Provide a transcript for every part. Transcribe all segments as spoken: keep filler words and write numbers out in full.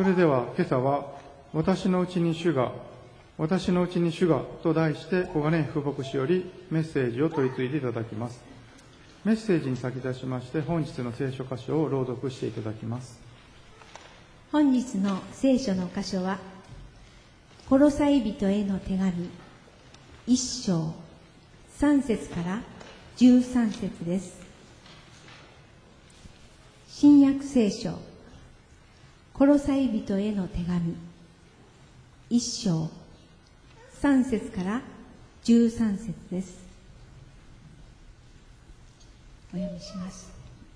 それでは今朝は、私のうちに主が、私のうちに主がと題して、小金福牧師よりメッセージを取り次いでいただきます。メッセージに先立ちまして、本日の聖書箇所を朗読していただきます。 本日の聖書の箇所は、コロサイ人への手紙一章三節から十三節です。新約聖書コロサイ人への手紙一章三節から十三節です。お読みします。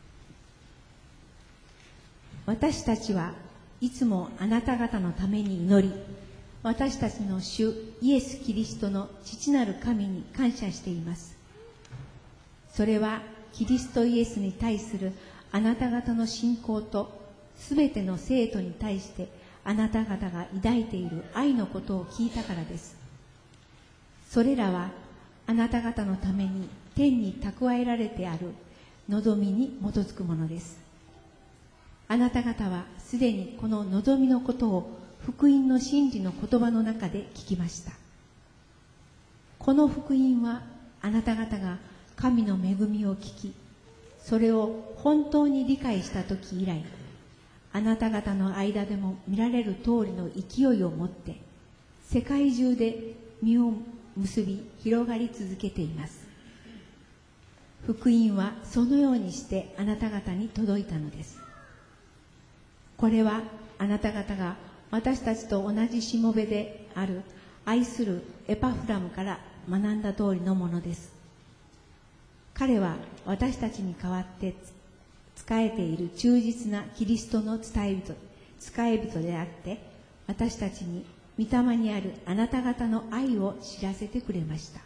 私たちはいつもあなた方のために祈り、私たちの主イエス・キリストの父なる神に感謝しています。それはキリストイエスに対するあなた方の信仰と、すべての生徒に対してあなた方が抱いている愛のことを聞いたからです。それらはあなた方のために天に蓄えられてある望みに基づくものです。あなた方はすでにこの望みのことを福音の真理の言葉の中で聞きました。この福音はあなた方が神の恵みを聞き、それを本当に理解したとき以来、あなた方の間でも見られる通りの勢いを持って世界中で実を結び広がり続けています。福音はそのようにしてあなた方に届いたのです。これはあなた方が私たちと同じしもべである愛するエパフラムから学んだ通りのものです。彼は私たちに代わって仕えている忠実なキリストの伝え人、使い人であって、私たちに御霊にあるあなた方の愛を知らせてくれました。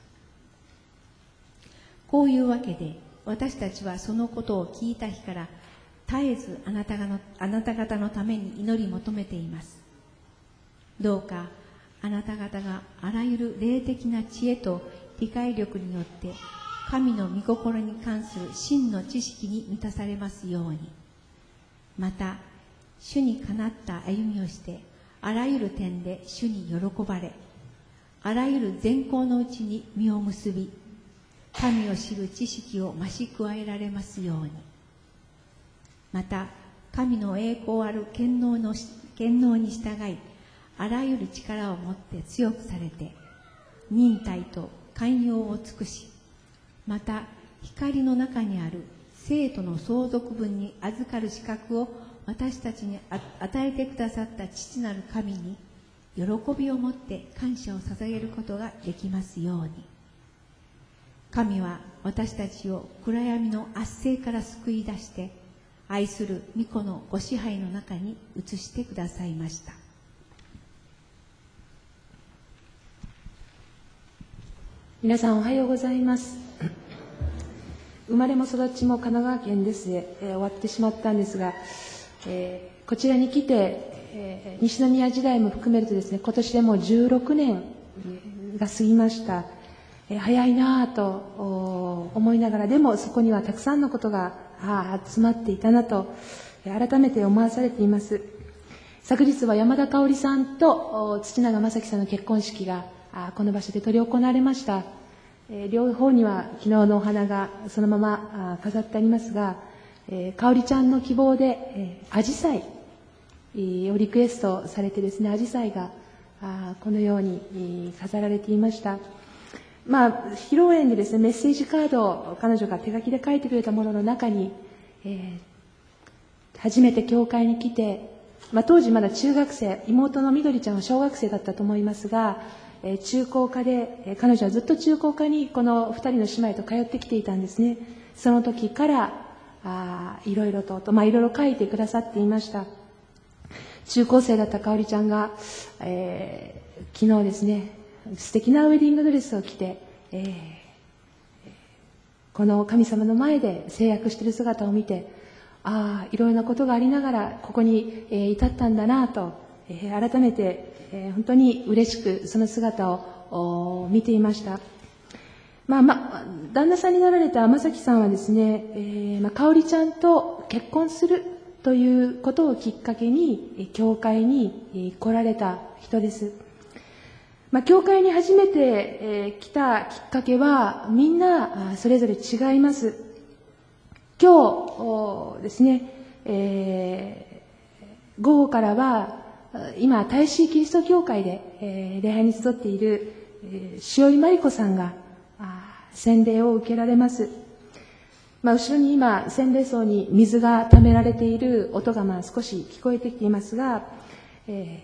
こういうわけで、私たちはそのことを聞いた日から絶えずあなたの、あなた方のために祈り求めています。どうかあなた方があらゆる霊的な知恵と理解力によって神の御心に関する真の知識に満たされますように。また主にかなった歩みをしてあらゆる点で主に喜ばれ、あらゆる善行のうちに実を結び、神を知る知識を増し加えられますように。また神の栄光ある権能の権能に従い、あらゆる力を持って強くされて、忍耐と寛容を尽くし、また光の中にある生徒の相続分に預かる資格を私たちに与えてくださった父なる神に喜びを持って感謝を捧げることができますように。神は私たちを暗闇の圧政から救い出して、愛する御子のご支配の中に移してくださいました。 皆さんおはようございます。生まれも育ちも神奈川県ですで、えー、終わってしまったんですが、えー、こちらに来て、えー、西宮時代も含めるとですね、今年でもうじゅうろくねんが過ぎました。えー、早いなぁと思いながら、でもそこにはたくさんのことが詰まっていたなと改めて思わされています。昨日は山田香織さんと土永正樹さんの結婚式がこの場所で執り行われました。両方には昨日のお花がそのまま飾ってありますが、香織ちゃんの希望でアジサイをリクエストされてですね、アジサイがこのように飾られていました。まあ、披露宴でですね、メッセージカードを彼女が手書きで書いてくれたものの中に、えー、初めて教会に来て、まあ、当時まだ中学生、妹のみどりちゃんは小学生だったと思いますが、えー、中高科で、えー、彼女はずっと中高科にこの二人の姉妹と通ってきていたんですね。その時からあいろいろと、まあ、いろいろ書いてくださっていました。中高生だった香織ちゃんが、えー、昨日ですね、素敵なウェディングドレスを着て、えー、この神様の前で制約している姿を見て、ああ、いろいろなことがありながらここに、えー、至ったんだなと、えー、改めて、えー、本当に嬉しくその姿を見ていました。まあまあ、旦那さんになられた天崎さんはですね、えーまあ、香織ちゃんと結婚するということをきっかけに教会に来られた人です。まあ、教会に初めて来たきっかけはみんなそれぞれ違います。今日ですね、えー、午後からは今大使キリスト教会で、えー、礼拝に集っている、えー、塩井真理子さんが洗礼を受けられます。まあ、後ろに今洗礼槽に水が溜められている音がまあ少し聞こえてきていますが、え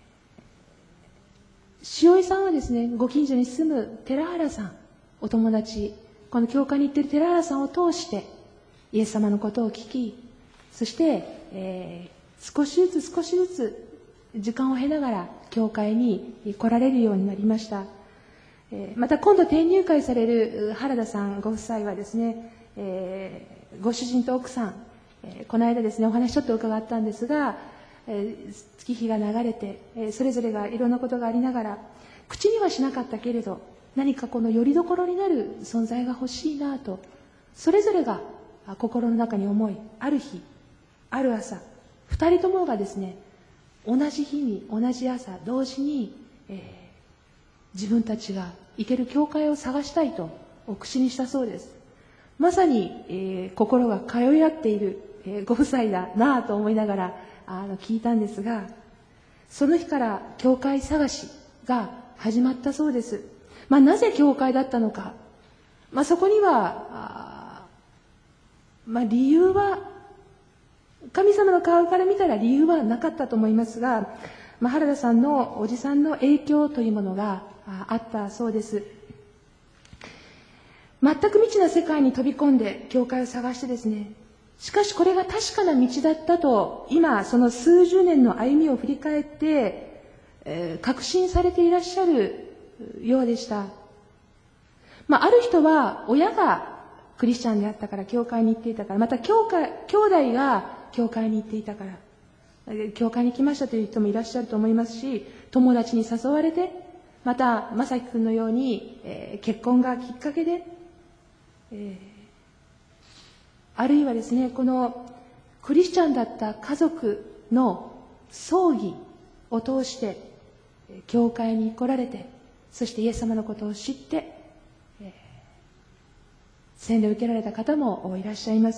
ー、塩井さんはですね、ご近所に住む寺原さん、お友達、この教会に行っている寺原さんを通してイエス様のことを聞き、そして、えー、少しずつ少しずつ時間を経ながら教会に来られるようになりました。また今度転入会される原田さんご夫妻はですね、えー、ご主人と奥さん、えー、この間ですねお話ちょっと伺ったんですが、えー、月日が流れて、えー、それぞれがいろんなことがありながら口にはしなかったけれど何かこの拠り所になる存在が欲しいなとそれぞれが心の中に思い、ある日ある朝二人ともがですね同じ日に同じ朝同時に、えー、自分たちが行ける教会を探したいとお口にしたそうです。まさに、えー、心が通い合っている、えー、ご夫妻だなぁと思いながらあの聞いたんですが、その日から教会探しが始まったそうです。まあ、なぜ教会だったのか、まあ、そこにはあ、まあ、理由は神様の顔から見たら理由はなかったと思いますが、まあ、原田さんのおじさんの影響というものがあったそうです。全く未知な世界に飛び込んで教会を探してですね、しかしこれが確かな道だったと今その数十年の歩みを振り返って、えー、確信されていらっしゃるようでした。まあ、ある人は親がクリスチャンであったから教会に行っていたから、また教会兄弟が教会に行っていたから教会に来ましたという人もいらっしゃると思いますし、友達に誘われて、また正樹君のように、えー、結婚がきっかけで、えー、あるいはですね、このクリスチャンだった家族の葬儀を通して教会に来られて、そしてイエス様のことを知って、えー、洗礼を受けられた方もいらっしゃいます。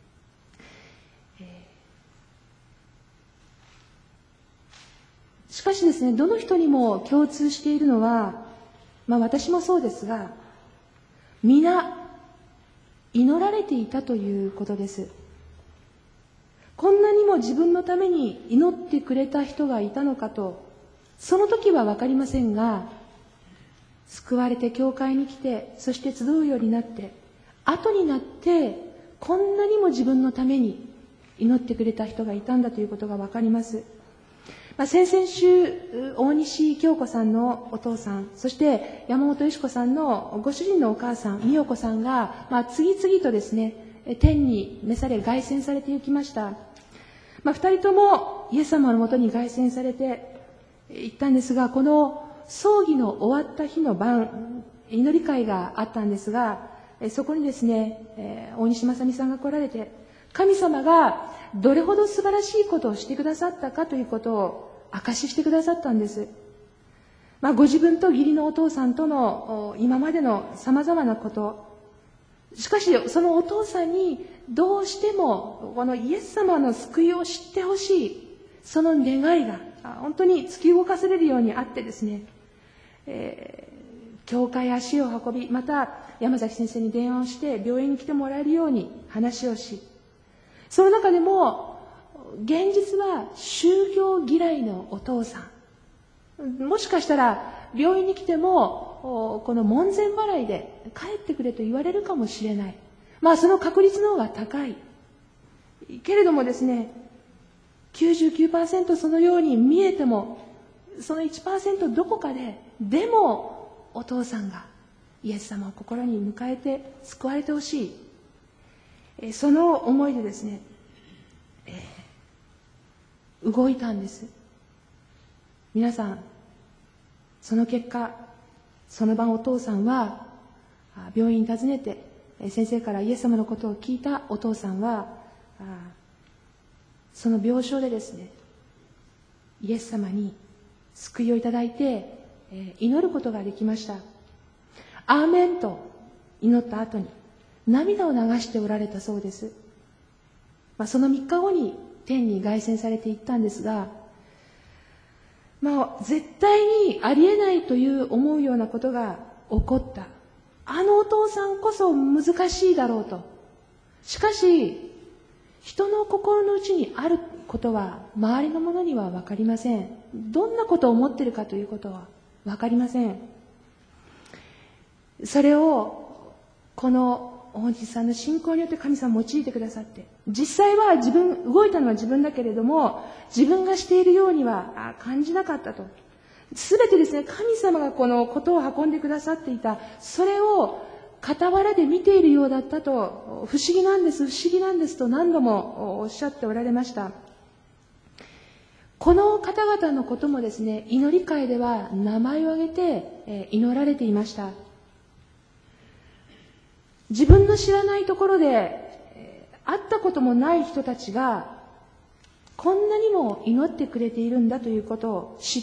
しかしですね、どの人にも共通しているのは、まあ私もそうですが、皆祈られていたということです。こんなにも自分のために祈ってくれた人がいたのかと、その時はわかりませんが、救われて教会に来て、そして集うようになって、後になってこんなにも自分のために祈ってくれた人がいたんだということがわかります。まあ、先々週、大西京子さんのお父さん、そして山本よし子さんのご主人のお母さん、美代子さんが、まあ、次々とですね、天に召され、凱旋されていきました。まあ、二人ともイエス様のもとに凱旋されて行ったんですが、この葬儀の終わった日の晩、祈り会があったんですが、そこにですね、大西正美さんが来られて、神様がどれほど素晴らしいことをしてくださったかということを証ししてくださったんです。まあ、ご自分と義理のお父さんとの今までの様々なこと、しかしそのお父さんにどうしてもこのイエス様の救いを知ってほしい、その願いが本当に突き動かされるようにあってですね、えー、教会へ足を運び、また山崎先生に電話をして病院に来てもらえるように話をし、その中でも現実は宗教嫌いのお父さん、もしかしたら病院に来てもこの門前払いで帰ってくれと言われるかもしれない、まあその確率の方が高いけれどもですね、きゅうじゅうきゅうパーセント そのように見えても、その いちパーセント どこかででもお父さんがイエス様を心に迎えて救われてほしい、その思いでですね、えー、動いたんです。皆さん、その結果、その晩お父さんは病院に訪ねて先生からイエス様のことを聞いたお父さんは、 その病床でですね、イエス様に救いをいただいて、えー祈ることができました。アーメンと祈った後に涙を流しておられたそうです。まあ、そのみっかごに天に凱旋されていったんですが、まあ、絶対にありえないという思うようなことが起こった。あのお父さんこそ難しいだろうと。しかし、人の心の内にあることは周りの者には分かりません。どんなことを思っているかということは分かりません。それをこの大西さんの信仰によって神様用いてくださって、実際は自分、動いたのは自分だけれども、自分がしているようには感じなかったと。すべてですね、神様がこのことを運んでくださっていた、それを傍らで見ているようだったと、不思議なんです、不思議なんですと何度もおっしゃっておられました。この方々のこともですね、祈り会では名前を挙げて祈られていました。自分の知らないところで、えー、会ったこともない人たちがこんなにも祈ってくれているんだということを知って、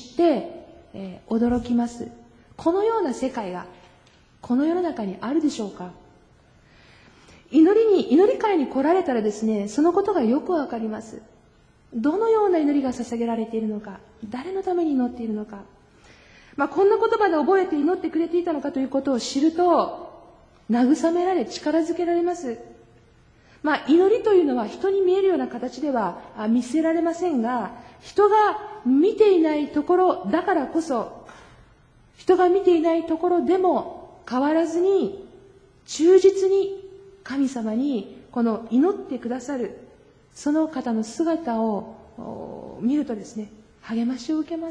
えー、驚きます。このような世界がこの世の中にあるでしょうか。祈りに祈り会に来られたらですね、そのことがよくわかります。どのような祈りが捧げられているのか、誰のために祈っているのか、まあ、こんな言葉で覚えて祈ってくれていたのかということを知ると慰められ、力づけられます。まあ、祈りというのは人に見えるような形では見せられませんが、人が見ていないところだからこそ、人が見ていないところでも変わらずに、忠実に神様にこの祈ってくださる、その方の姿を見るとですね、励ましを受けます。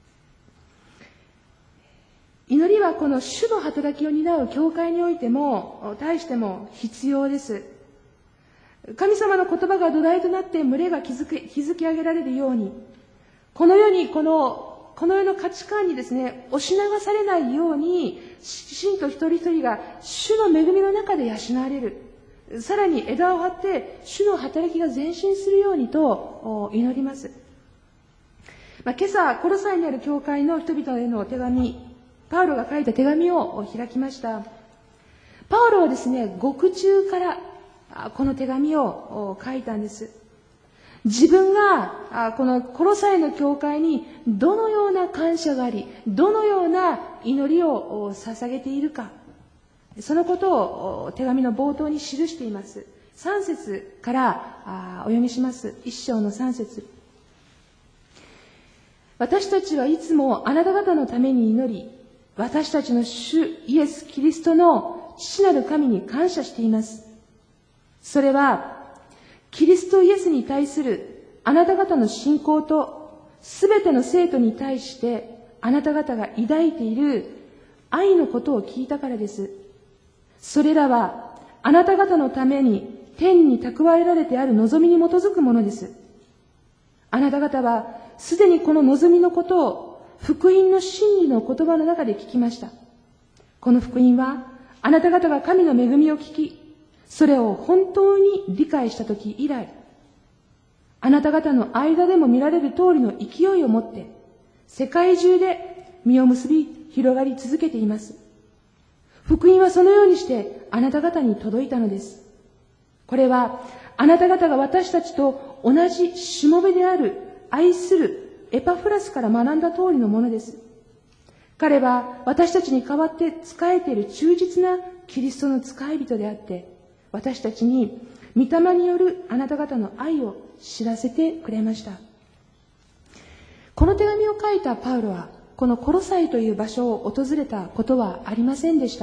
祈りはこの主の働きを担う教会においても、対しても必要です。神様の言葉が土台となって群れが築き、築き上げられるように、この世にこの、この世の価値観にですね、押し流されないように、信徒一人一人が主の恵みの中で養われる。さらに枝を張って主の働きが前進するようにと祈ります。まあ、今朝、コロサイにある教会の人々への手紙、パウロが書いた手紙を開きました。パウロはですね、獄中からこの手紙を書いたんです。自分がこのコロサイの教会にどのような感謝があり、どのような祈りを捧げているか、そのことを手紙の冒頭に記しています。さん節からお読みします。一章のさん節。私たちはいつもあなた方のために祈り、私たちの主イエス・キリストの父なる神に感謝しています。それは、キリストイエスに対するあなた方の信仰とすべての生徒に対してあなた方が抱いている愛のことを聞いたからです。それらはあなた方のために天に蓄えられてある望みに基づくものです。あなた方はすでにこの望みのことを福音の真理の言葉の中で聞きました。この福音はあなた方が神の恵みを聞き、それを本当に理解したとき以来、あなた方の間でも見られる通りの勢いを持って、世界中で実を結び広がり続けています。福音はそのようにしてあなた方に届いたのです。これはあなた方が私たちと同じしもべである愛するエパフラスから学んだ通りのものです。彼は私たちに代わって仕えている忠実なキリストの仕え人であって、私たちに御霊によるあなた方の愛を知らせてくれました。この手紙を書いたパウロは、このコロサイという場所を訪れたことはありませんでした。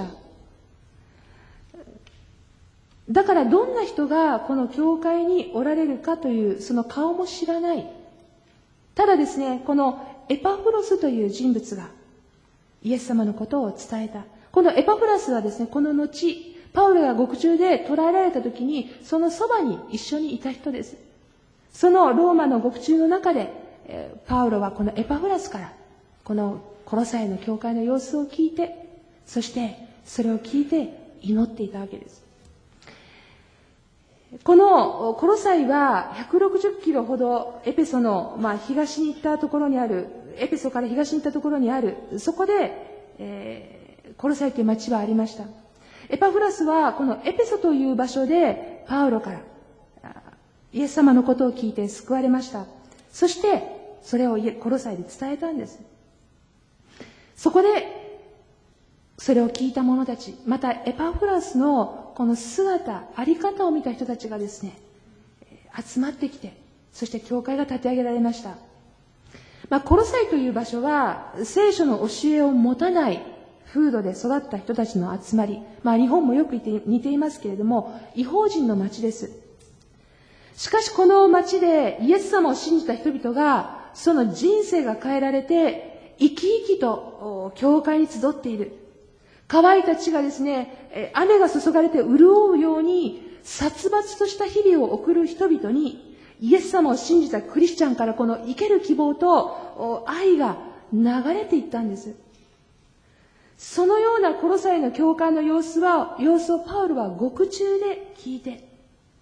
だからどんな人がこの教会におられるかというその顔も知らない。ただですね、このエパフロスという人物がイエス様のことを伝えた。このエパフラスはですね、この後、パウロが獄中で捕らえられた時に、そのそばに一緒にいた人です。そのローマの獄中の中で、パウロはこのエパフラスから、このコロサイの教会の様子を聞いて、そしてそれを聞いて祈っていたわけです。 このコロサイはひゃくろくじゅっキロほどエペソの、まあ、東に行ったところにある、エペソから東に行ったところにある、そこで、えー、コロサイという町はありました。エパフラスはこのエペソという場所でパウロからイエス様のことを聞いて救われました。そしてそれをコロサイで伝えたんです。そこでそれを聞いた者たち、またエパフラスのこの姿、あり方を見た人たちがですね、集まってきて、そして教会が立て上げられました。まあ、コロサイという場所は聖書の教えを持たない風土で育った人たちの集まり、まあ、日本もよく似ていますけれども、異邦人の町です。しかしこの町でイエス様を信じた人々が、その人生が変えられて、生き生きと教会に集っている。乾いた地がですね、雨が注がれて潤うように、殺伐とした日々を送る人々に、イエス様を信じたクリスチャンからこの生ける希望と愛が流れていったんです。そのようなコロサイの教会の様子は、様子をパウロは獄中で聞いて、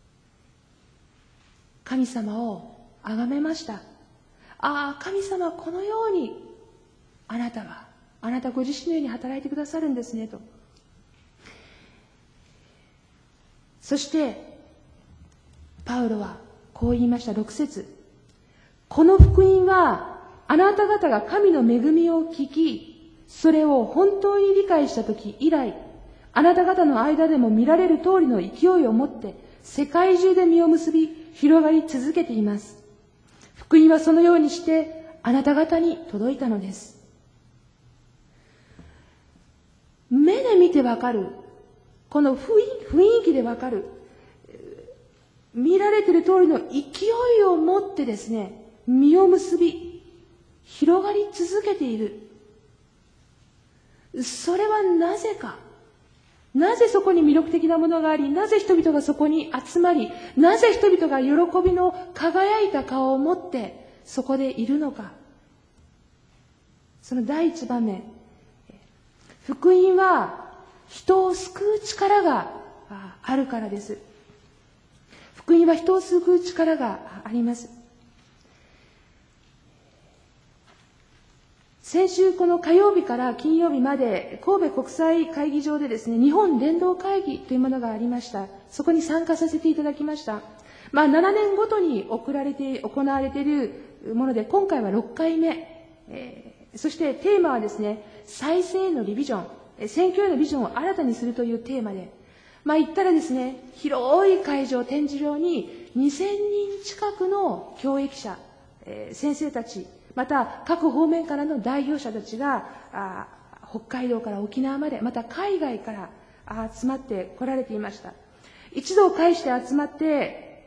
神様を崇めました。ああ、神様このように、あなたは、あなたご自身のように働いてくださるんですね、と。そして、パウロはこう言いました、ろく節。この福音は、あなた方が神の恵みを聞き、それを本当に理解したとき以来、あなた方の間でも見られる通りの勢いを持って、世界中で実を結び、広がり続けています。福音はそのようにして、あなた方に届いたのです。目で見てわかる、この雰囲気でわかる、見られている通りの勢いを持ってですね、実を結び、広がり続けている。それはなぜか。なぜそこに魅力的なものがあり、なぜ人々がそこに集まり、なぜ人々が喜びの輝いた顔を持ってそこでいるのか。その第一場面。福音は人を救う力があるからです。福音は人を救う力があります。先週この火曜日から金曜日まで神戸国際会議場でですね、日本伝道会議というものがありました。そこに参加させていただきました。まあななねんごとに送られて、行われているもので、今回はろっかいめ。えー、そしてテーマはですね、再生へのリビジョン、宣教へのビジョンを新たにするというテーマで、まあ言ったらですね、広い会場、展示場ににせんにん近くの教育者、えー、先生たち、また各方面からの代表者たちがあ北海道から沖縄まで、また海外からあ集まって来られていました。一度を介して集まって、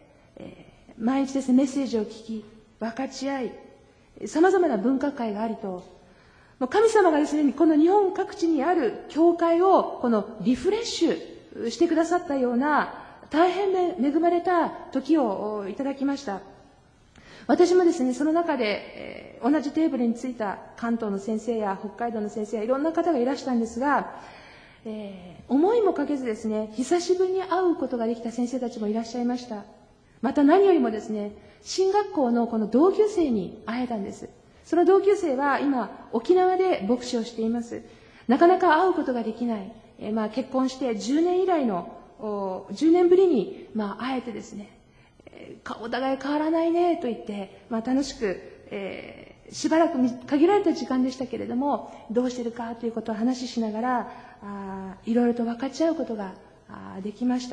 えー、毎日ですね、メッセージを聞き、分かち合い、様々な文化会がありと、神様がですね、この日本各地にある教会をこのリフレッシュしてくださったような、大変恵まれた時をいただきました。私もですね、その中で、えー、同じテーブルについた関東の先生や北海道の先生やいろんな方がいらしたんですが、えー、思いもかけずですね、久しぶりに会うことができた先生たちもいらっしゃいました。また何よりもですね、進学校のこの同級生に会えたんです。その同級生は今沖縄で牧師をしています。なかなか会うことができない、えー、まあ結婚してじゅうねん以来のじゅうねんぶりにまあ会えてですね、お互い変わらないねと言って、まあ、楽しく、えー、しばらく限られた時間でしたけれども、どうしてるかということを話ししながら、あいろいろと分かち合うことができました。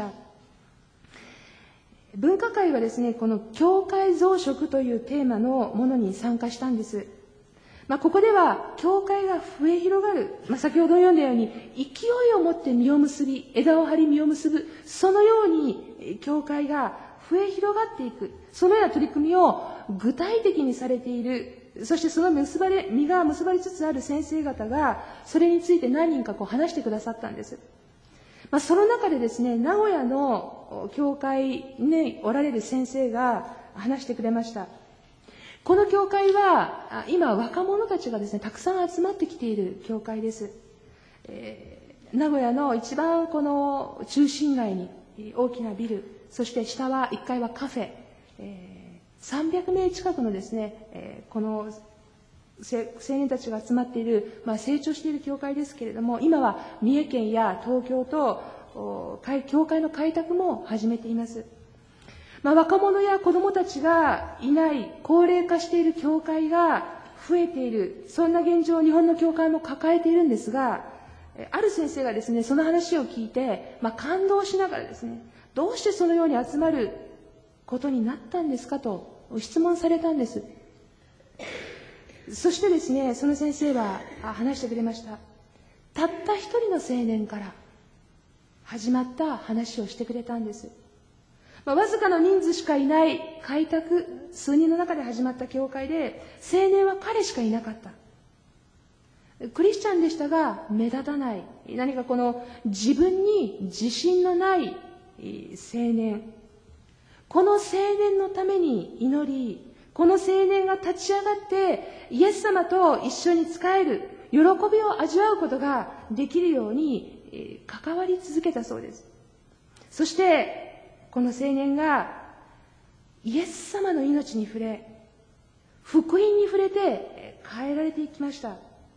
文化会はですね、この教会増殖というテーマのものに参加したんです。まあ、ここでは教会が増え広がる、まあ、先ほど読んだように勢いを持って実を結び、枝を張り実を結ぶ、そのように教会が増え広がっていく、そのような取り組みを具体的にされている。そしてその結ばれ、実が結ばれつつある先生方が、それについて何人かこう話してくださったんです。まあ、その中でですね、名古屋の教会におられる先生が話してくれました。この教会は、今若者たちがですね、たくさん集まってきている教会です。えー、名古屋の一番この中心街に大きなビル、 そして下はいっかいはカフェ、えー、さんびゃくめい近くのですね、えー、この青年たちが集まっている、まあ、成長している教会ですけれども、今は三重県や東京と教会の開拓も始めています。まあ、若者や子どもたちがいない高齢化している教会が増えている、そんな現状を日本の教会も抱えているんですが、ある先生がですね、その話を聞いて、まあ、感動しながらですね、どうしてそのように集まることになったんですかと質問されたんです。そしてですね、その先生は話してくれました。たった一人の青年から始まった話をしてくれたんです。まあ、わずかの人数しかいない開拓、数人の中で始まった教会で、青年は彼しかいなかった。クリスチャンでしたが目立たない、何かこの自分に自信のない青年、この青年のために祈り、この青年が立ち上がってイエス様と一緒に仕える喜びを味わうことができるように関わり続けたそうです。そしてこの青年がイエス様の命に触れ、福音に触れて変えられていきました。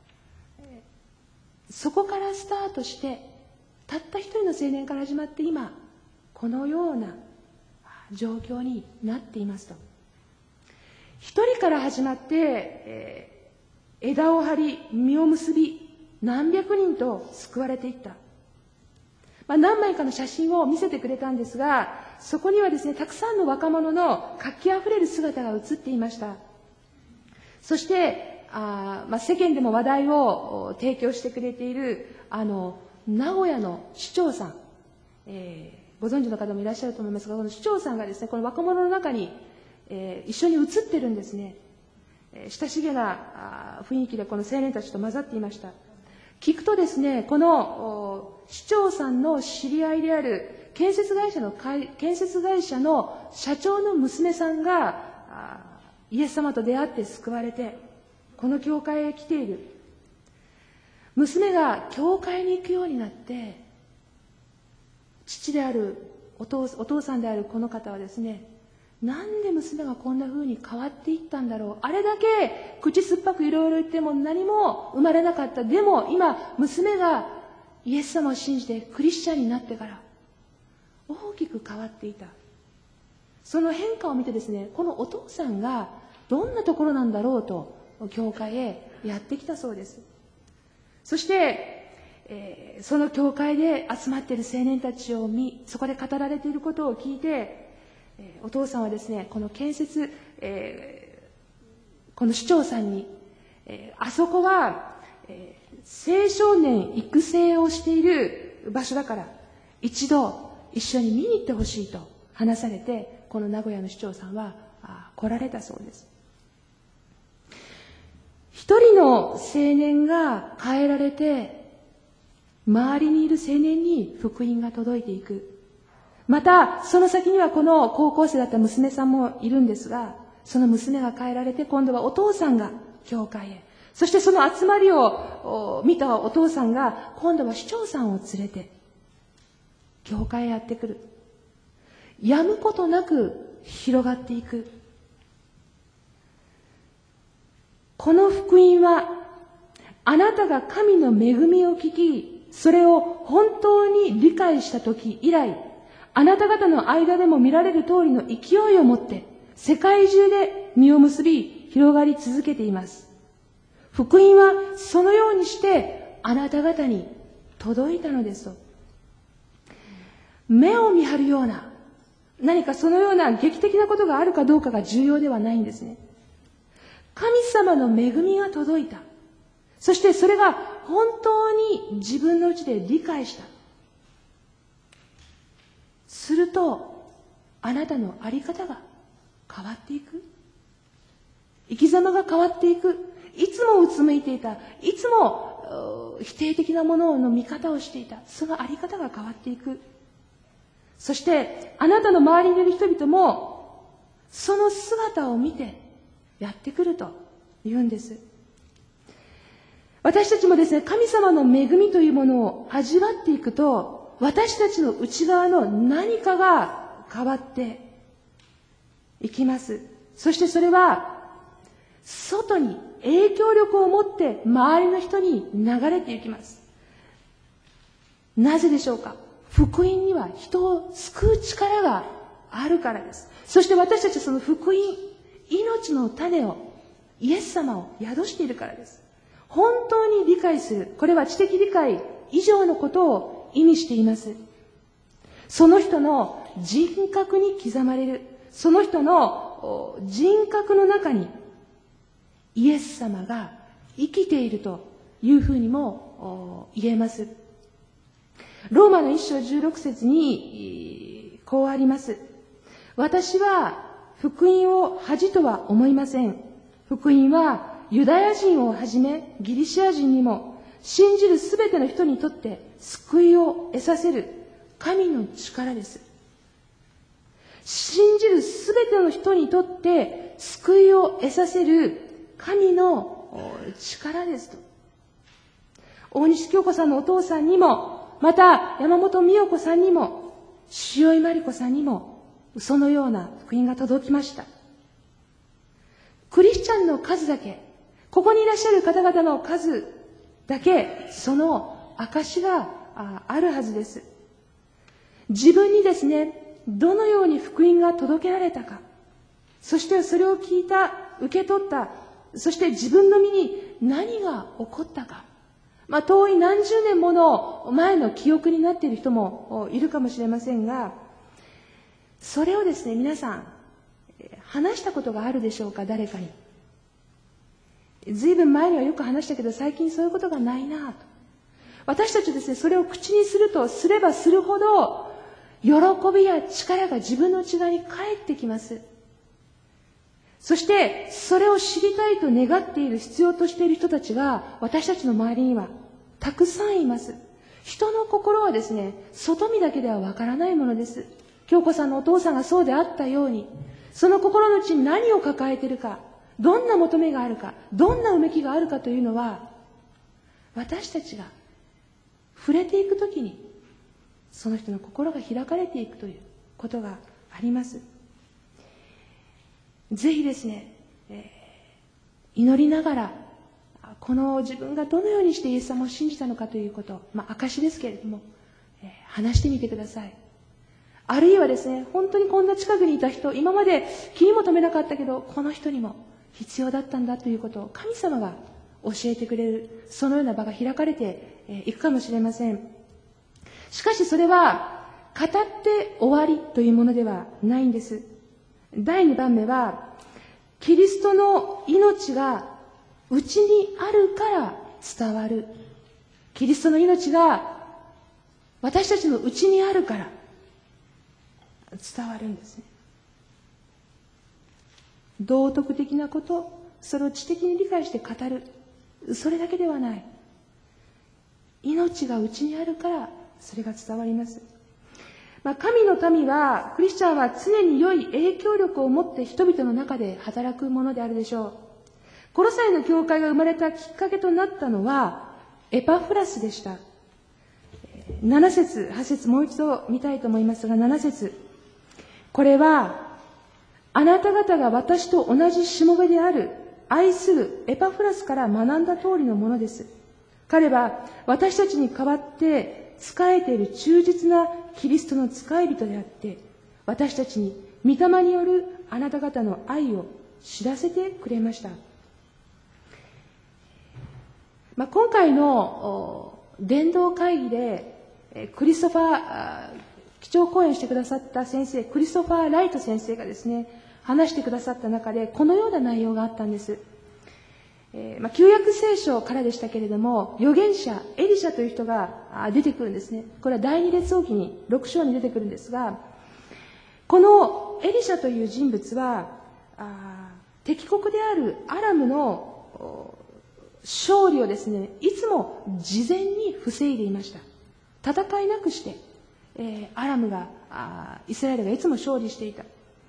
そこからスタートして、たった一人の青年から始まって今このような状況になっていますと。一人から始まって、えー、枝を張り実を結び、何百人と救われていった。まあ、何枚かの写真を見せてくれたんですが、そこにはですね、たくさんの若者の活気あふれる姿が映っていました。そしてあ、まあ、世間でも話題を提供してくれているあの名古屋の市長さん、えー、ご存知の方もいらっしゃると思いますが、この市長さんがですね、この若者の中にえー、一緒に写ってるんですね。えー、親しげな雰囲気でこの青年たちと混ざっていました。聞くとですね、この市長さんの知り合いである建設会社の建設会社の社長の娘さんがイエス様と出会って救われてこの教会へ来ている。娘が教会に行くようになって、父であるお父、お父さんであるこの方はですね、なんで娘がこんな風に変わっていったんだろう。あれだけ口酸っぱくいろいろ言っても何も生まれなかった。でも今、娘がイエス様を信じてクリスチャンになってから大きく変わっていた。その変化を見てですね、このお父さんがどんなところなんだろうと教会へやってきたそうです。そして、えー、その教会で集まっている青年たちを見、そこで語られていることを聞いて、お父さんはですね、この建設、えー、この市長さんに、えー、あそこは、えー、青少年育成をしている場所だから一度一緒に見に行ってほしいと話されて、この名古屋の市長さんはあ来られたそうです。一人の青年が変えられて、周りにいる青年に福音が届いていく。また、その先にはこの高校生だった娘さんもいるんですが、その娘が変えられて、今度はお父さんが教会へ。そしてその集まりを見たお父さんが、今度は市長さんを連れて、教会へやってくる。やむことなく広がっていく。この福音は、あなたが神の恵みを聞き、それを本当に理解したとき以来、あなた方の間でも見られる通りの勢いを持って世界中で実を結び広がり続けています。福音はそのようにしてあなた方に届いたのですと。目を見張るような何かそのような劇的なことがあるかどうかが重要ではないんですね。神様の恵みが届いた。そしてそれが本当に自分のうちで理解した。すると、あなたの在り方が変わっていく。生き様が変わっていく。いつもうつむいていた。いつも否定的なものの見方をしていた。その在り方が変わっていく。そして、あなたの周りにいる人々も、その姿を見てやってくると言うんです。私たちもですね、神様の恵みというものを味わっていくと、私たちの内側の何かが変わっていきます。そしてそれは外に影響力を持って周りの人に流れていきます。なぜでしょうか。福音には人を救う力があるからです。そして私たちはその福音、命の種を、イエス様を宿しているからです。本当に理解する。これは知的理解以上のことを意味しています。その人の人格に刻まれる。その人の人格の中にイエス様が生きているというふうにも言えます。ローマの一章十六節にこうあります。私は福音を恥とは思いません。福音はユダヤ人をはじめギリシア人にも信じるすべての人にとって救いを得させる神の力です。信じるすべての人にとって救いを得させる神の力ですと。大西京子さんのお父さんにも、また山本美代子さんにも、塩井真理子さんにも、そのような福音が届きました。クリスチャンの数だけ、ここにいらっしゃる方々の数だけ、その証があるはずです。自分にですね、どのように福音が届けられたか、そしてそれを聞いた、受け取った、そして自分の身に何が起こったか、まあ、遠い何十年もの前の記憶になっている人もいるかもしれませんが、それをですね、皆さん、話したことがあるでしょうか、誰かに。ずいぶん前にはよく話したけど、最近そういうことがないなと。私たちですね、それを口にすると、すればするほど、喜びや力が自分の内側に返ってきます。そして、それを知りたいと願っている、必要としている人たちが、私たちの周りには、たくさんいます。人の心はですね、外見だけではわからないものです。京子さんのお父さんがそうであったように、その心の内に何を抱えているか、どんな求めがあるか、どんなうめきがあるかというのは、私たちが触れていくときに、その人の心が開かれていくということがあります。ぜひですね、えー、祈りながら、この自分がどのようにしてイエス様を信じたのかということ、まあ、証ですけれども、えー、話してみてください。あるいはですね、本当にこんな近くにいた人、今まで気にも留めなかったけど、この人にも必要だったんだということを神様が教えてくれる、そのような場が開かれていくかもしれません。しかしそれは、語って終わりというものではないんです。だいにばんめは、キリストの命がうちにあるから伝わる。キリストの命が私たちのうちにあるから伝わるんですね。道徳的なこと、それを知的に理解して語る。それだけではない。命がうちにあるからそれが伝わります。まあ、神の民は、クリスチャンは常に良い影響力を持って人々の中で働くものであるでしょう。コロサイの教会が生まれたきっかけとなったのは、エパフラスでした。なな節、はち節、もう一度見たいと思いますが、なな節。これは、あなた方が私と同じしもべである、愛するエパフラスから学んだ通りのものです。彼は私たちに代わって仕えている忠実なキリストの使い人であって、私たちに御霊によるあなた方の愛を知らせてくれました。まあ、今回の伝道会議でクリストファー、基調講演してくださった先生、クリストファー・ライト先生がですね、話してくださった中でこのような内容があったんです。えーまあ、旧約聖書からでしたけれども、預言者エリシャという人が出てくるんですね。これは第二列王記にろく章に出てくるんですが、このエリシャという人物はあ敵国であるアラムの勝利をですね、いつも事前に防いでいました。戦いなくして、えー、アラムがあイスラエルがいつも勝利していた。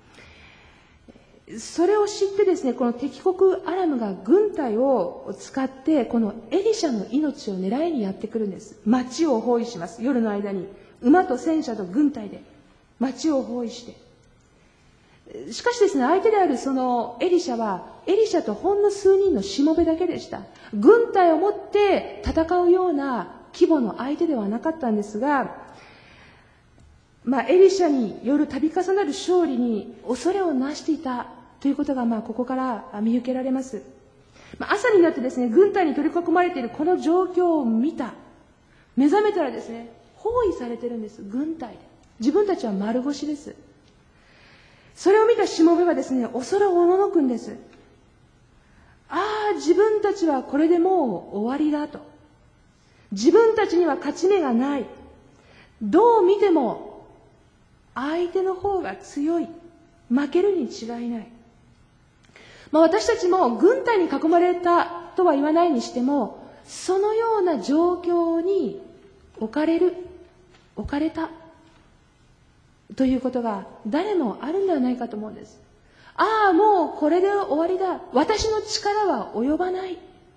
それを知ってですね、この敵国アラムが軍隊を使って、このエリシャの命を狙いにやってくるんです。町を包囲します。夜の間に馬と戦車と軍隊で町を包囲して。しかしですね、相手であるそのエリシャは、エリシャとほんの数人のしもべだけでした。軍隊を持って戦うような規模の相手ではなかったんですが、まあ、エリシャによる度重なる勝利に恐れをなしていたということが、まあ、ここから見受けられます。まあ、朝になってですね、軍隊に取り囲まれているこの状況を見た。目覚めたらですね、包囲されてるんです、軍隊で。自分たちは丸腰です。それを見たしもべはですね、恐れおののくんです。ああ、自分たちはこれでもう終わりだと。自分たちには勝ち目がない。どう見ても相手の方が強い。負けるに違いない。まあ、私たちも軍隊に囲まれたとは言わないにしても、そのような状況に置かれる、置かれたということが誰もあるんではないかと思うんです。ああ、もうこれで終わりだ。私の力は及ばない。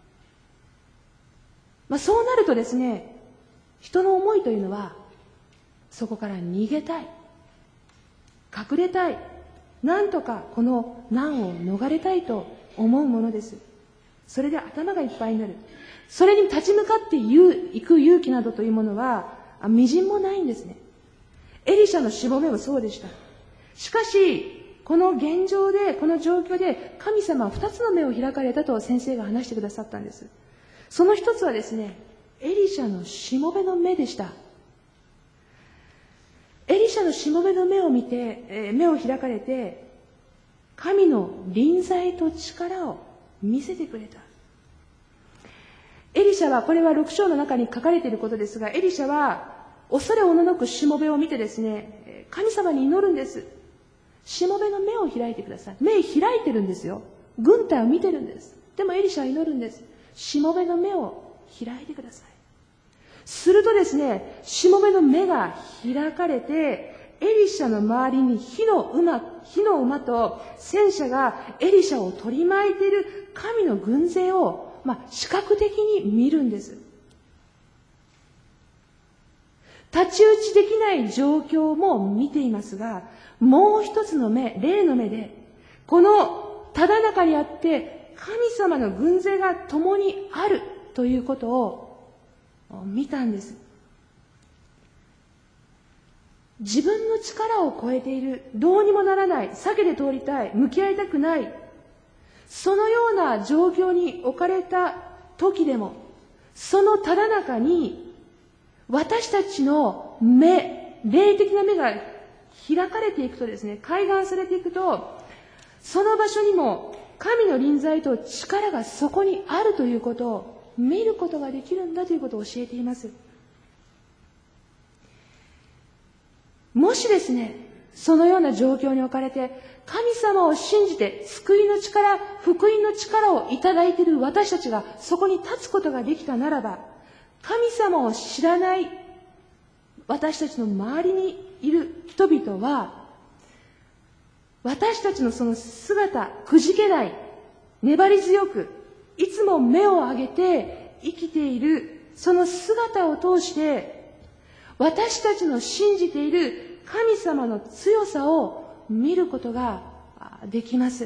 まあ、そうなるとですね、人の思いというのは、そこから逃げたい。隠れたい。なんとかこの難を逃れたいと思うものです。それで頭がいっぱいになる。それに立ち向かっていく勇気などというものは、みじんもないんですね。エリシャのしもべもそうでした。しかし、この現状で、この状況で、神様は二つの目を開かれたと先生が話してくださったんです。その一つはですね、エリシャのしもべの目でした。エリシャのしもべの目を見て、えー、目を開かれて、神の臨在と力を見せてくれた。エリシャは、これは六章の中に書かれていることですが、エリシャは恐れおののくしもべを見てですね、神様に祈るんです。しもべの目を開いてください。目開いてるんですよ。軍隊を見てるんです。でもエリシャは祈るんです。しもべの目を開いてください。するとですね、しもべの目が開かれて、エリシャの周りに火の馬、火の馬と戦車がエリシャを取り巻いている神の軍勢を、まあ、視覚的に見るんです。太刀打ちできない状況も見ていますが、もう一つの目、霊の目で、このただ中にあって神様の軍勢が共にあるということを見たんです。自分の力を超えている、どうにもならない、避けて通りたい、向き合いたくない、そのような状況に置かれた時でも、そのただ中に私たちの目、霊的な目が開かれていくとですね、開眼されていくと、その場所にも神の臨在と力がそこにあるということを見ることができるんだということを教えています。もしですね、そのような状況に置かれて、神様を信じて救いの力、福音の力をいただいている私たちがそこに立つことができたならば、神様を知らない私たちの周りにいる人々は、私たちのその姿、くじけない、粘り強く、いつも目を上げて生きている、その姿を通して、私たちの信じている神様の強さを見ることができます。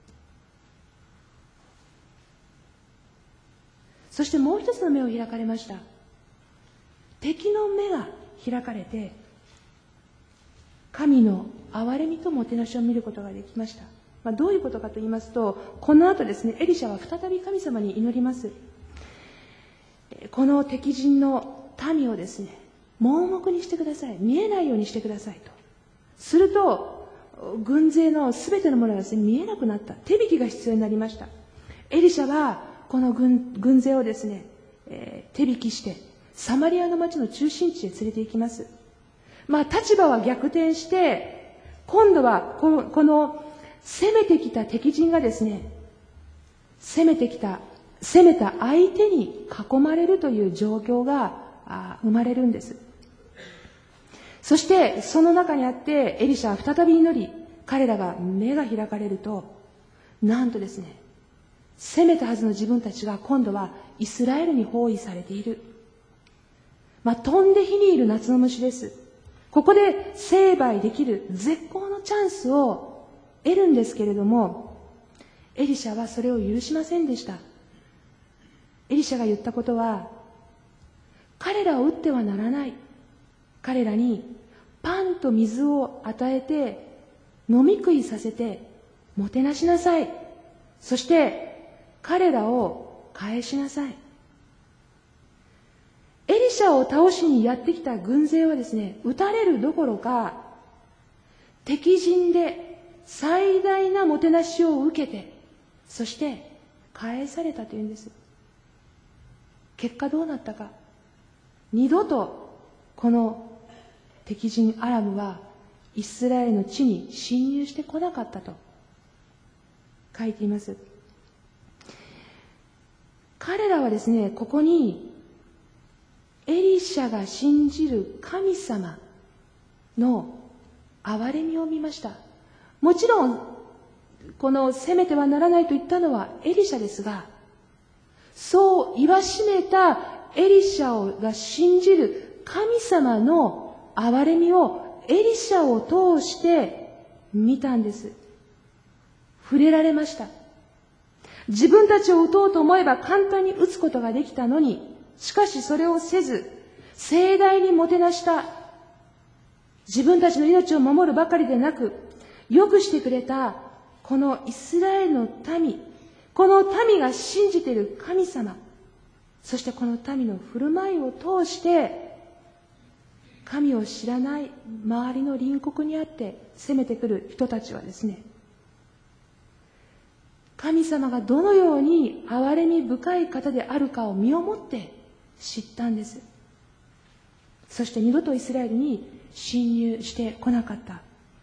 そしてもう一つの目を開かれました。敵の目が開かれて、神の憐れみともてなしを見ることができました。まあ、どういうことかと言いますと、この後ですね、エリシャは再び神様に祈ります。この敵陣の民をですね、盲目にしてください。見えないようにしてくださいと。すると、軍勢のすべてのものがですね、見えなくなった。手引きが必要になりました。エリシャは、この 軍, 軍勢をですね、えー、手引きして、サマリアの町の中心地へ連れて行きます。まあ、立場は逆転して、今度はこの、この攻めてきた敵陣がですね、攻めてきた、攻めた相手に囲まれるという状況が生まれるんです。そして、その中にあって、エリシャは再び祈り、彼らが目が開かれると、なんとですね、攻めたはずの自分たちが今度はイスラエルに包囲されている。まあ、飛んで火にいる夏の虫です。 ここで成敗できる絶好のチャンスを得るんですけれども、エリシャはそれを許しませんでした。エリシャが言ったことは、彼らを撃ってはならない。彼らにパンと水を与えて飲み食いさせてもてなしなさい。そして彼らを返しなさい。エリシャを倒しにやってきた軍勢はですね、撃たれるどころか敵陣で最大なもてなしを受けて、そして返されたというんです。結果どうなったか。二度とこの敵陣アラムはイスラエルの地に侵入してこなかったと書いています。彼らはですね、ここにエリシャが信じる神様の憐れみを見ました。もちろんこの責めてはならないと言ったのはエリシャですが、そう言わしめたエリシャが信じる神様の憐れみをエリシャを通して見たんです。触れられました。自分たちを撃とうと思えば簡単に撃つことができたのに、しかしそれをせず盛大にもてなした自分たちの命を守るばかりでなく、よくしてくれたこのイスラエルの民、この民が信じている神様、そしてこの民の振る舞いを通して神を知らない周りの隣国にあって攻めてくる人たちはですね、神様がどのように憐れみ深い方であるかを身をもって知ったんです。そして二度とイスラエルに侵入してこなかった。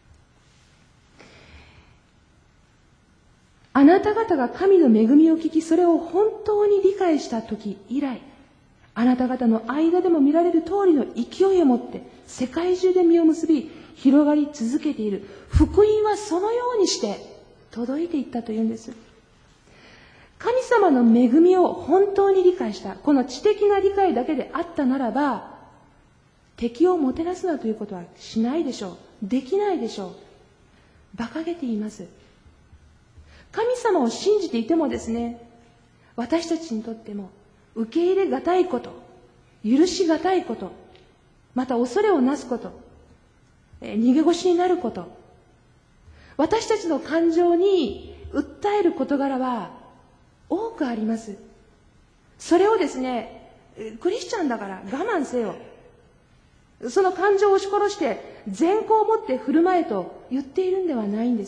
あなた方が神の恵みを聞き、それを本当に理解した時以来、あなた方の間でも見られる通りの勢いを持って世界中で実を結び広がり続けている福音はそのようにして届いていったというんです。神様の恵みを本当に理解した、この知的な理解だけであったならば、敵をもてなすなということはしないでしょう。できないでしょう。馬鹿げています。神様を信じていてもですね、私たちにとっても受け入れがたいこと、許しがたいこと、また恐れをなすこと、逃げ腰になること、私たちの感情に訴える事柄は多くあります。それをですね、クリスチャンだから我慢せよ、その感情を押し殺して善行を持って振る舞えと言っているんではないんです。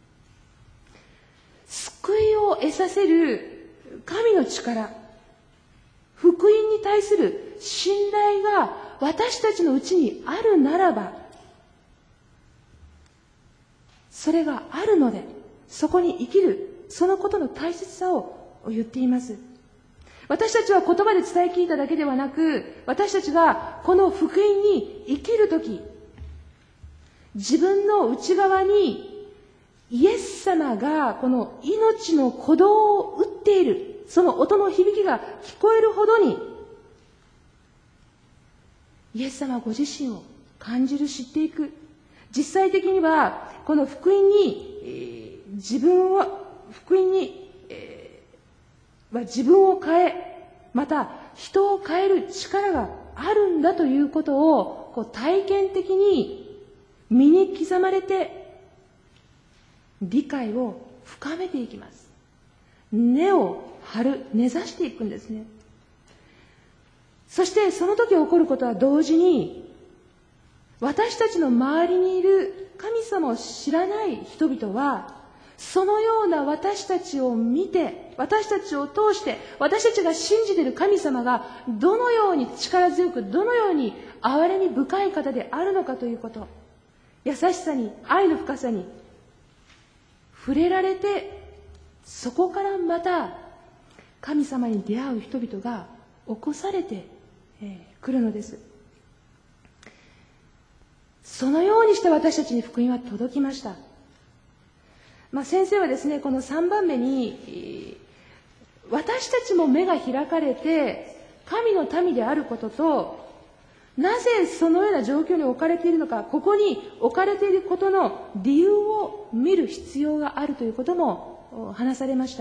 救いを得させる神の力、福音に対する信頼が私たちのうちにあるならば、それがあるので、そこに生きる、そのことの大切さを言っています。私たちは言葉で伝え聞いただけではなく、私たちがこの福音に生きるとき、自分の内側にイエス様がこの命の鼓動を打っている、その音の響きが聞こえるほどに、イエス様ご自身を感じる、知っていく。実際的にはこの福音に、えー、自分は福音に、えー、自分を変え、また人を変える力があるんだということをこう体験的に身に刻まれて、理解を深めていきます。根を張る、根ざしていくんですね。そしてその時起こることは同時に、私たちの周りにいる神様を知らない人々は、そのような私たちを見て、私たちを通して、私たちが信じている神様がどのように力強く、どのように憐れみ深い方であるのかということ、優しさに、愛の深さに触れられて、そこからまた神様に出会う人々が起こされてくるのです。そのようにして私たちに福音は届きました。まあ、先生はですね、このさんばんめに、私たちも目が開かれて神の民であることと、 なぜそのような状況に置かれているのか、ここに置かれていることの理由を見る必要があるということも話されました。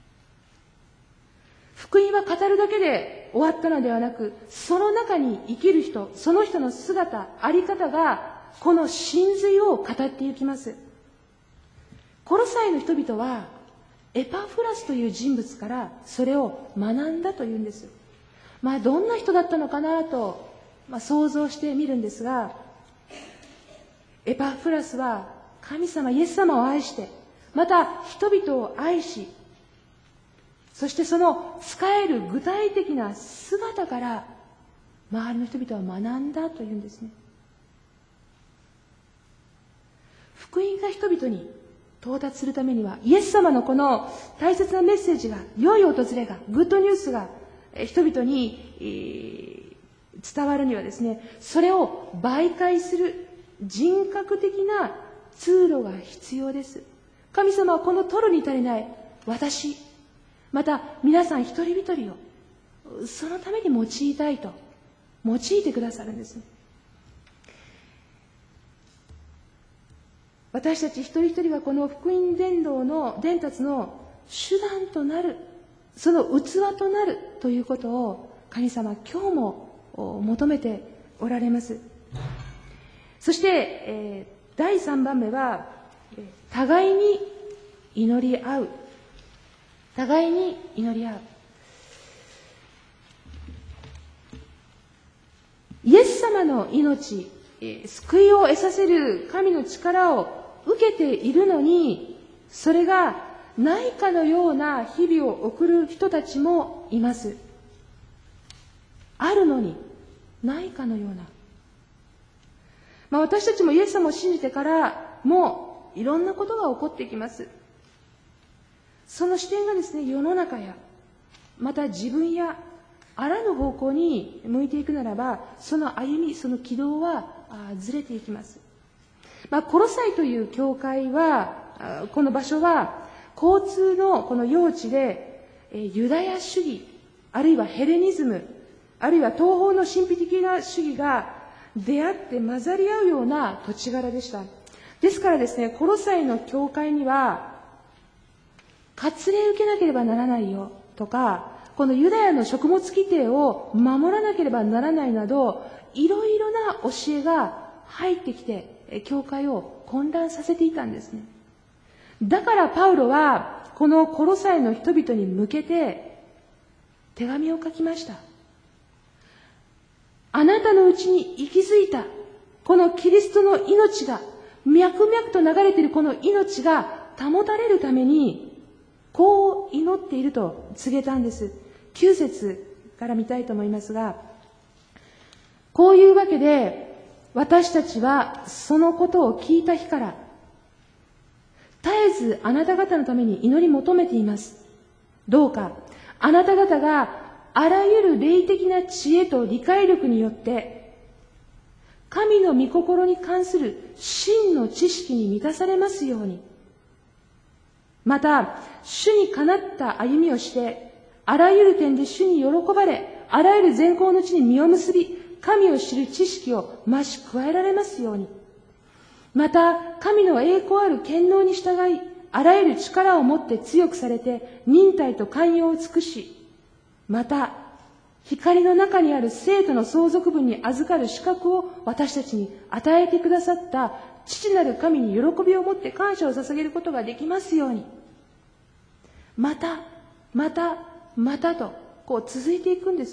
福音は語るだけで終わったのではなく、その中に生きる人、その人の姿、あり方が、この真髄を語っていきます。コロサイの人々は、エパフラスという人物からそれを学んだというんです。まあ、どんな人だったのかなと、まあ、想像してみるんですが、エパフラスは神様、イエス様を愛して、また人々を愛し、そしてその仕える具体的な姿から周りの人々は学んだというんですね。福音が人々に到達するためには、イエス様のこの大切なメッセージが、良い訪れが、グッドニュースが人々に伝わるにはですね、それを媒介する人格的な通路が必要です。神様はこの取るに足りない私、また皆さん一人一人をそのために用いたいと用いてくださるんですね。私たち一人一人はこの福音伝道の伝達の手段となる、その器となるということを神様今日も求めておられます。そして、えー、だいさんばんめは互いに祈り合う。互いに祈り合う。イエス様の命、救いを得させる神の力を受けているのに、それがないかのような日々を送る人たちもいます。あるのにないかのような。まあ、私たちもイエス様を信じてからもいろんなことが起こってきます。その視点がですね、世の中や、また自分や、あらぬ方向に向いていくならば、その歩み、その軌道はずれていきます。まあ、コロサイという教会は、この場所は、交通のこの用地で、ユダヤ主義、あるいはヘレニズム、あるいは東方の神秘的な主義が出会って混ざり合うような土地柄でした。ですからですね、コロサイの教会には、割礼受けなければならないよとか、このユダヤの食物規定を守らなければならないなど、いろいろな教えが入ってきて、教会を混乱させていたんですね。だからパウロは、このコロサイの人々に向けて、手紙を書きました。あなたのうちに息づいた、このキリストの命が、脈々と流れているこの命が保たれるために、こう祈っていると告げたんです。きゅう節から見たいと思いますが、こういうわけで、私たちはそのことを聞いた日から、絶えずあなた方のために祈り求めています。どうか、あなた方があらゆる霊的な知恵と理解力によって、神の御心に関する真の知識に満たされますように。また、主にかなった歩みをして、あらゆる点で主に喜ばれ、あらゆる善行の地に実を結び、神を知る知識を増し加えられますように。また、神の栄光ある権能に従い、あらゆる力を持って強くされて、忍耐と寛容を尽くし、また、光の中にある生徒の相続分に預かる資格を私たちに与えてくださった父なる神に喜びを持って感謝を捧げることができますように。また、また、またと、こう続いていくんです。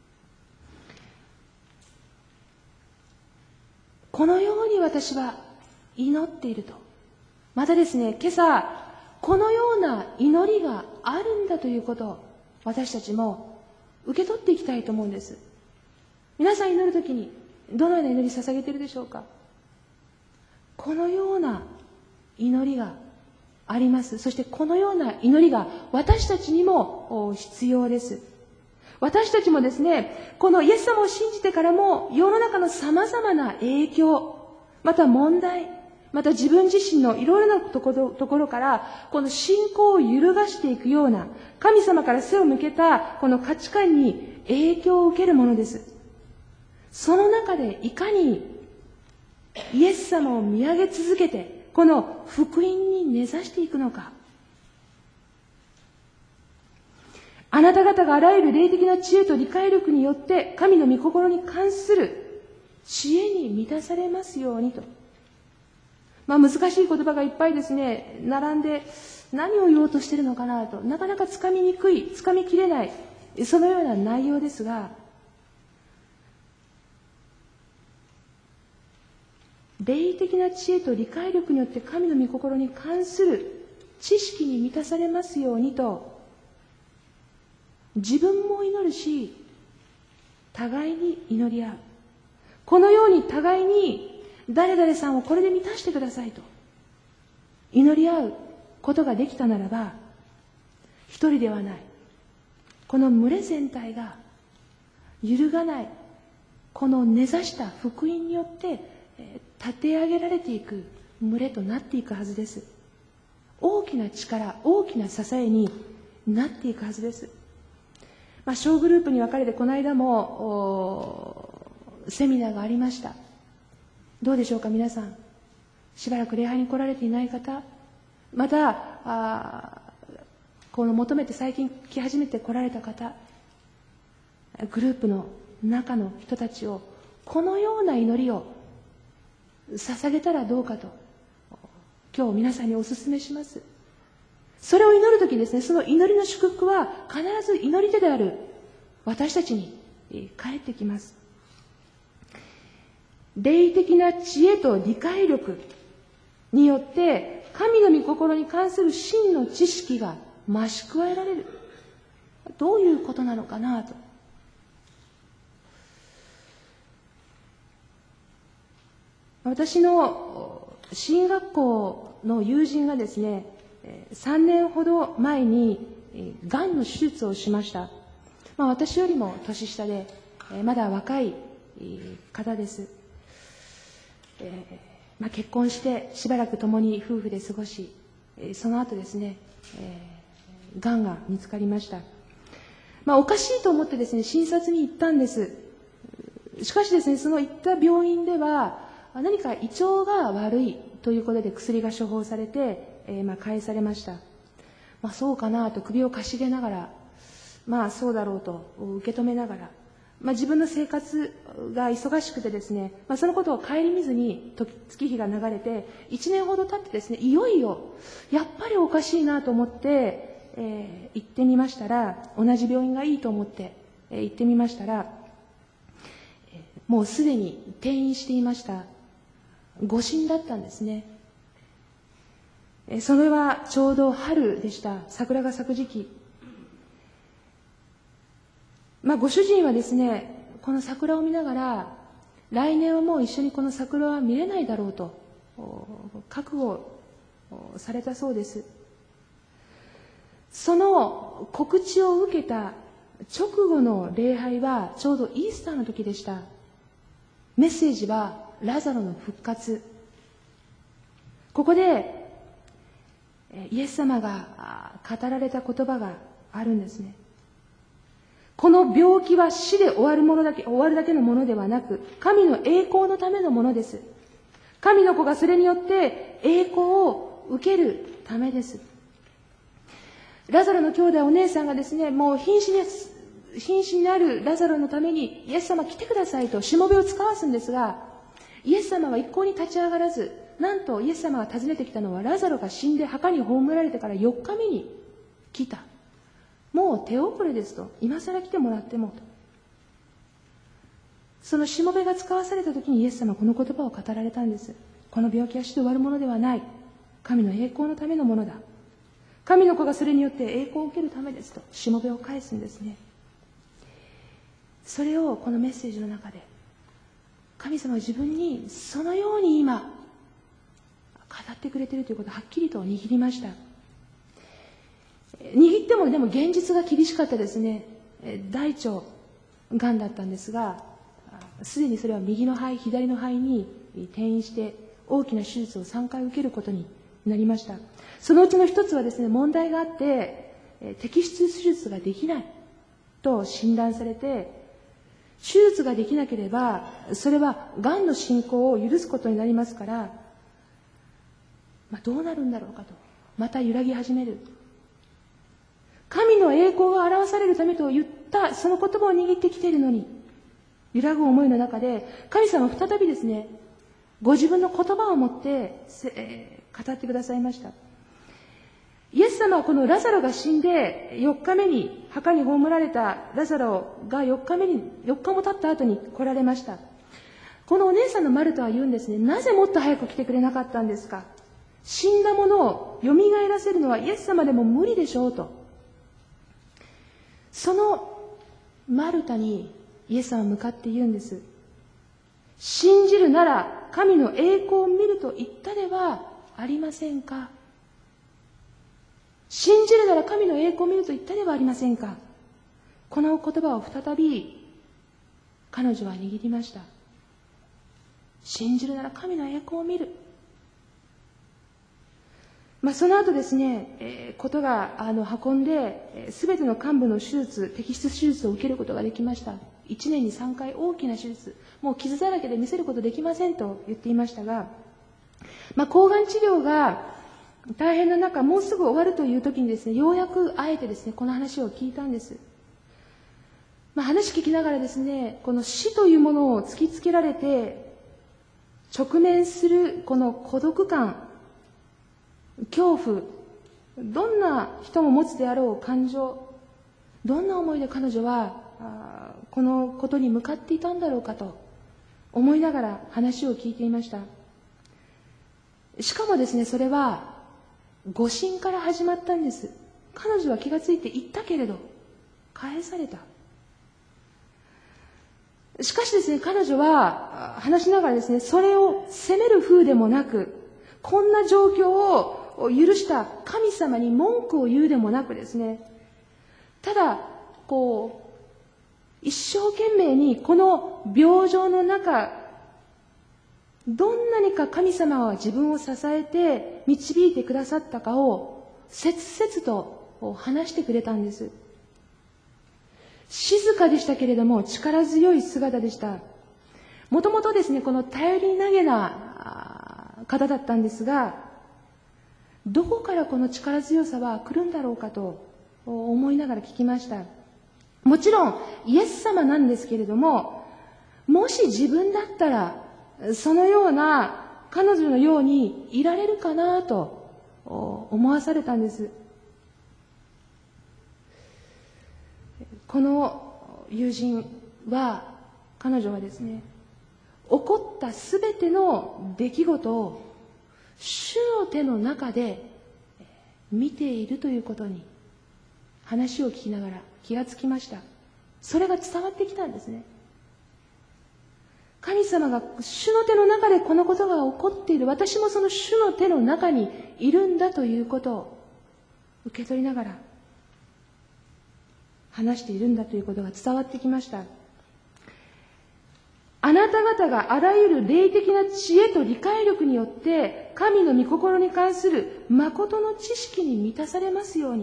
このように私は祈っていると。またですね、今朝、このような祈りがあるんだということを私たちも受け取っていきたいと思うんです。皆さん祈るときにどのような祈り捧げているでしょうか。このような祈りがあります。そしてこのような祈りが私たちにも必要です。私たちもですね、このイエス様を信じてからも世の中の様々な影響、また問題、また自分自身のいろいろなところ、ところからこの信仰を揺るがしていくような、神様から背を向けたこの価値観に影響を受けるものです。 その中でいかにイエス様を見上げ続けて、この福音に根ざしていくのか。あなた方があらゆる霊的な知恵と理解力によって神の御心に関する知恵に満たされますようにと。まあ難しい言葉がいっぱいですね、並んで何を言おうとしているのかなと、なかなかつかみにくい、つかみきれない、そのような内容ですが、霊的な知恵と理解力によって神の御心に関する知識に満たされますようにと、自分も祈るし、互いに祈り合う。このように互いに誰々さんをこれで満たしてくださいと祈り合うことができたならば、一人ではない、この群れ全体が揺るがない、この根ざした福音によって立て上げられていく群れとなっていくはずです。大きな力、大きな支えになっていくはずです。まあ、小グループに分かれてこの間もセミナーがありました。どうでしょうか皆さん。しばらく礼拝に来られていない方、またあこの求めて最近来始めて来られた方、グループの中の人たちをこのような祈りを捧げたらどうかと今日皆さんにお勧めします。それを祈るときですね、その祈りの祝福は必ず祈り手である私たちに返ってきます。霊的な知恵と理解力によって神の御心に関する真の知識が増し加えられる。どういうことなのかなと。私の進学校の友人がですね、さんねんほど前にがんの手術をしました。まあ、私よりも年下でまだ若い方です。えーまあ、結婚してしばらく共に夫婦で過ごし、その後ですね、えー、がんが見つかりました。まあ、おかしいと思ってですね、診察に行ったんです。しかしですね、その行った病院では何か胃腸が悪いということで薬が処方されて、えー、まあ返されました。まあ、そうかなと首をかしげながら、まあそうだろうと受け止めながら、まあ、自分の生活が忙しくてですね、まあ、そのことを顧みずに月日が流れていちねんほど経ってですね、いよいよやっぱりおかしいなと思って、えー、行ってみましたら、同じ病院がいいと思って、えー、行ってみましたら、えー、もうすでに転院していました。誤診だったんですね。えー、それはちょうど春でした。桜が咲く時期。まあ、ご主人はですね、この桜を見ながら、来年はもう一緒にこの桜は見れないだろうと覚悟されたそうです。その告知を受けた直後の礼拝はちょうどイースターの時でした。メッセージはラザロの復活。ここでイエス様が語られた言葉があるんですね。この病気は死で終わるものだけ、終わるだけのものではなく、神の栄光のためのものです。神の子がそれによって栄光を受けるためです。ラザロの兄弟お姉さんがですね、もう瀕死に、瀕死になるラザロのためにイエス様来てくださいとしもべを使わすんですが、イエス様は一向に立ち上がらず、なんとイエス様が訪ねてきたのはラザロが死んで墓に葬られてからよっかめに来た。もう手遅れですと、今更来てもらってもと。そのしもべが使わされた時にイエス様はこの言葉を語られたんです。この病気は死で終わるものではない。神の栄光のためのものだ。神の子がそれによって栄光を受けるためですと、しもべを返すんですね。それをこのメッセージの中で、神様は自分にそのように今、語ってくれているということをはっきりと握りました。握ってもでも現実が厳しかったですね。大腸がんだったんですが、すでにそれは右の肺、左の肺に転移して大きな手術をさんかい受けることになりました。そのうちの一つはですね、問題があって摘出手術ができないと診断されて、 手術ができなければ、それはがんの進行を許すことになりますから、まあ、どうなるんだろうかと、また揺らぎ始める。神の栄光が表されるためと言った、その言葉を握ってきているのに、揺らぐ思いの中で、神様は再びですね、ご自分の言葉を持って、えー、語ってくださいました。イエス様はこのラザロが死んでよっかめに墓に葬られたラザロがよっかめに、よっかも経った後に来られました。このお姉さんのマルタは言うんですね。なぜもっと早く来てくれなかったんですか。死んだものを蘇らせるのはイエス様でも無理でしょうと。そのマルタにイエス様は向かって言うんです。信じるなら神の栄光を見ると言ったではありませんか。信じるなら神の栄光を見ると言ったではありませんか。この言葉を再び彼女は握りました。信じるなら神の栄光を見る。まあ、その後ですね、えー、ことがあの運んで、すべての幹部の手術、摘出手術を受けることができました。いちねんにさんかい大きな手術、もう傷だらけで見せることできませんと言っていましたが、まあ、抗がん治療が大変な中、もうすぐ終わるという時にですね、ようやくあえてですね、この話を聞いたんです。まあ、話聞きながらですね、この死というものを突きつけられて、直面するこの孤独感、恐怖、どんな人も持つであろう感情、どんな思いで彼女はこのことに向かっていたんだろうかと思いながら話を聞いていました。しかもですね、それは誤信から始まったんです。彼女は気がついて言ったけれど返された。しかしですね、彼女は話しながらですね、それを責める風でもなく、こんな状況を許した神様に文句を言うでもなくですね、ただこう一生懸命にこの病状の中、どんなにか神様は自分を支えて導いてくださったかを切々と話してくれたんです。静かでしたけれども力強い姿でした。もともとですね、この頼り投げな方だったんですが、どこからこの力強さは来るんだろうかと思いながら聞きました。もちろんイエス様なんですけれども、もし自分だったらそのような彼女のようにいられるかなと思わされたんです。この友人は、彼女はですね、起こったすべての出来事を主の手の中で見ているということに話を聞きながら気がつきました。それが伝わってきたんですね。神様が主の手の中でこのことが起こっている、私もその主の手の中にいるんだということを受け取りながら話しているんだということが伝わってきました。あなた方があらゆる霊的な知恵と理解力によって神の御心に関する誠の知識に満たされますように。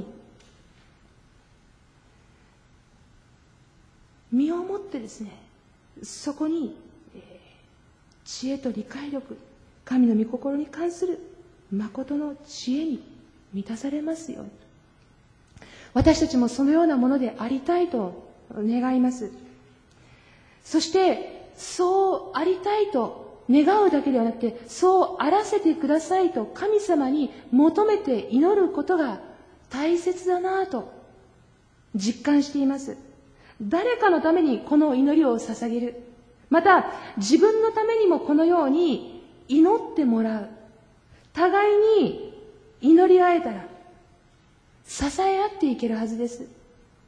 身をもってですね、そこに知恵と理解力、神の御心に関する誠の知恵に満たされますように。私たちもそのようなものでありたいと願います。そしてそうありたいと願うだけではなくて、そうあらせてくださいと神様に求めて祈ることが大切だなと実感しています。誰かのためにこの祈りを捧げる、また自分のためにもこのように祈ってもらう、互いに祈り合えたら支え合っていけるはずです。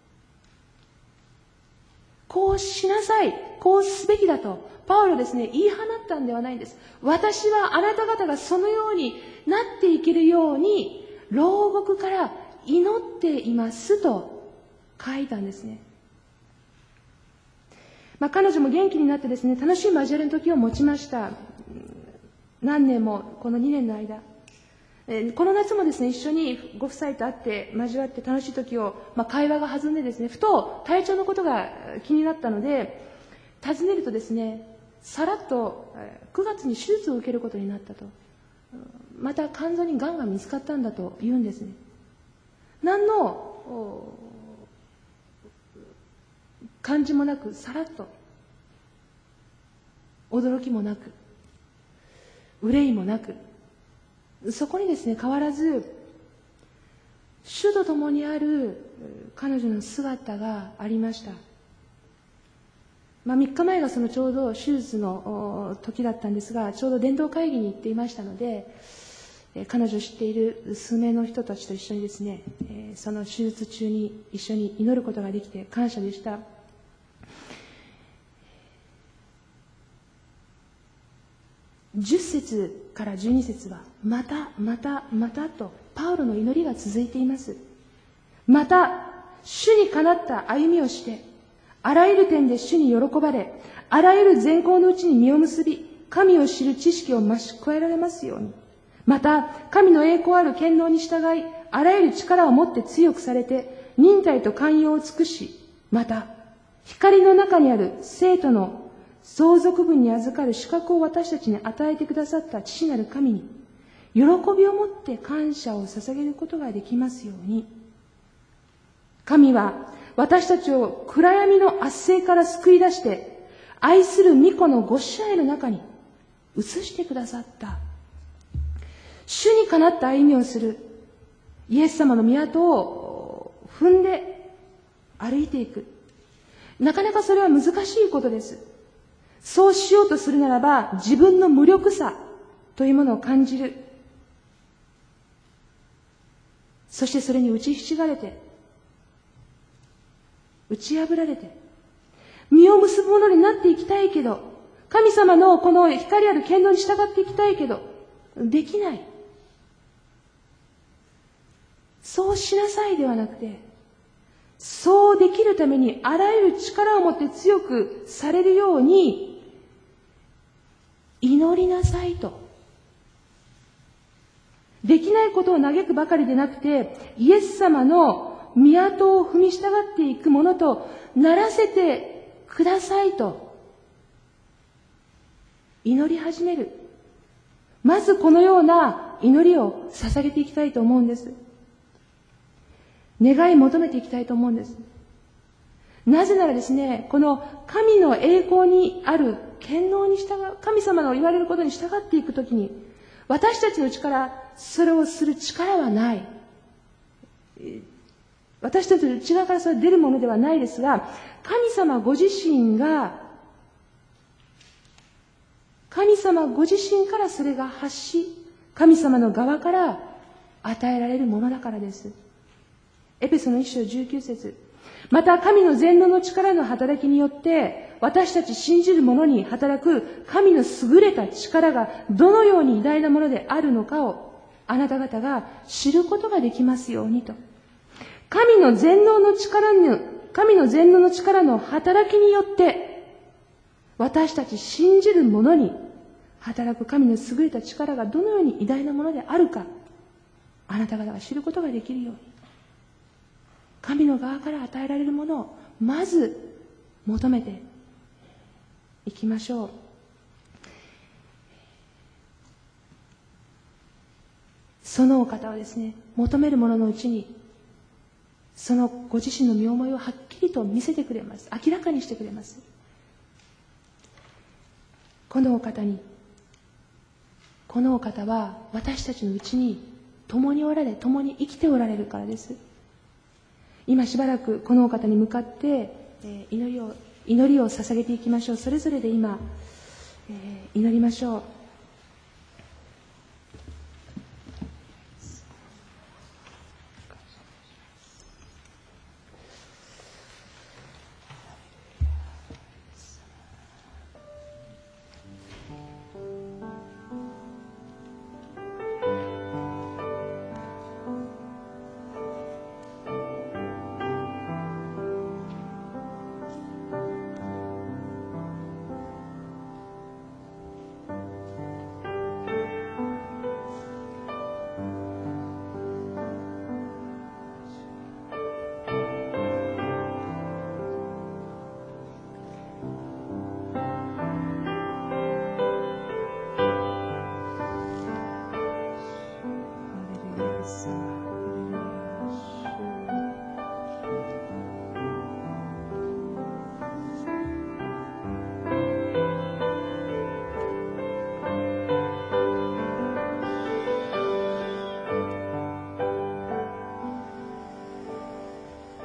こうしなさい、こうすべきだとパウロですね、言い放ったんではないんです。私はあなた方がそのようになっていけるように牢獄から祈っていますと書いたんですね。まあ、彼女も元気になってですね、楽しい交わりの時を持ちました。何年もこのにねんの間、えこの夏もですね、一緒にご夫妻と会って交わって楽しい時を、まあ、会話が弾んでですね、ふと体調のことが気になったので、 尋ねるとですね、さらっとくがつに手術を受けることになったと。また肝臓にがんが見つかったんだと言うんですね。何の感じもなく、さらっと、驚きもなく、憂いもなく、そこにですね、変わらず主と共にある彼女の姿がありました。まあ、みっかまえがそのちょうど手術の時だったんですが、ちょうど伝道会議に行っていましたので、彼女を知っている数名の人たちと一緒にですね、その手術中に一緒に祈ることができて感謝でした。じゅっ節からじゅうに節は、また、また、またと、パウロの祈りが続いています。また、主にかなった歩みをして、あらゆる点で主に喜ばれ、あらゆる善行のうちに実を結び、神を知る知識を増し加えられますように。また、神の栄光ある権能に従い、あらゆる力を持って強くされて、忍耐と寛容を尽くし、また、光の中にある生徒の相続分に預かる資格を私たちに与えてくださった父なる神に、喜びを持って感謝を捧げることができますように。神は私たちを暗闇の圧政から救い出して、愛する御子のご支配の中に移してくださった。主にかなった歩みをするイエス様の御跡を踏んで歩いていく。なかなかそれは難しいことです。そうしようとするならば、自分の無力さというものを感じる。そしてそれに打ちひしがれて、打ち破られて、実を結ぶものになっていきたいけど、神様のこの光ある権能に従っていきたいけど、できない。そうしなさいではなくて、そうできるためにあらゆる力を持って強くされるように祈りなさいと。できないことを嘆くばかりでなくて、イエス様の御跡を踏み従っていくものとならせてくださいと祈り始める。まずこのような祈りを捧げていきたいと思うんです。願い求めていきたいと思うんです。なぜならですね、この神の栄光にある権能に従う、神様の言われることに従っていくときに、私たちのうちからそれをする力はない。私たちの内側からそれ出るものではないですが、神様ご自身が、神様ご自身からそれが発し、神様の側から与えられるものだからです。エペソの一章じゅうきゅう節。また神の全能の力の働きによって、私たち信じる者に働く神の優れた力がどのように偉大なものであるのかをあなた方が知ることができますようにと。神の全能の力に、神の全能の力の働きによって、私たち信じる者に働く神の優れた力がどのように偉大なものであるか、あなた方が知ることができるように。神の側から与えられるものをまず求めていきましょう。そのお方はですね、求めるもののうちにそのご自身の身思いをはっきりと見せてくれます。明らかにしてくれます。このお方に、このお方は私たちのうちに共におられ、共に生きておられるからです。今しばらくこのお方に向かって祈りを、祈りを捧げていきましょう。それぞれで今、祈りましょう。